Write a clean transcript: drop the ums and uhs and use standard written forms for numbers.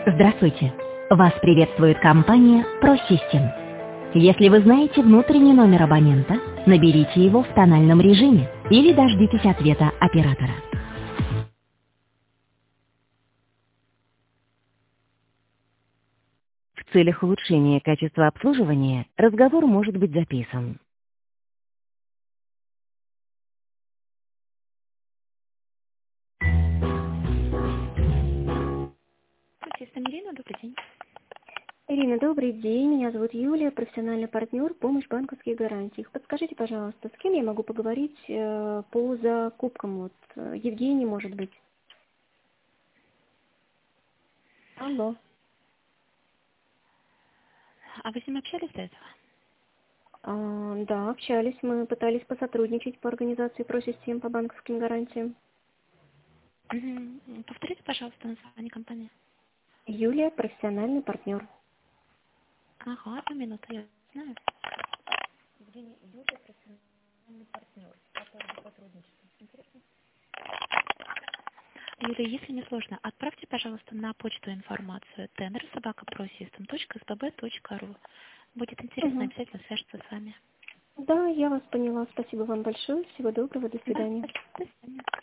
Здравствуйте! Вас приветствует компания ProSystem. Если вы знаете внутренний номер абонента, наберите его в тональном режиме или дождитесь ответа оператора. В целях улучшения качества обслуживания разговор может быть записан. ProSystem, Ирина, добрый день. Ирина, добрый день. Меня зовут Юлия, профессиональный партнер, помощь банковских гарантий. Подскажите, пожалуйста, с кем я могу поговорить по закупкам? Евгений, может быть? Алло. А вы с ним общались до этого? Да, общались. Мы пытались посотрудничать по организации ProSystem по банковским гарантиям. Повторите, пожалуйста, название компании. Юлия, профессиональный партнер. Ага, одну минуту, я знаю. Евгений, Юлия, профессиональный партнер. Это сотрудничество. Интересно? Юлия, если не сложно, отправьте, пожалуйста, на почту информацию tenor@prosystem.sbb.ru. Будет интересно, Угу. обязательно свяжется с вами. Да, я вас поняла. Спасибо вам большое. Всего доброго. До Да, свидания. спасибо. До свидания.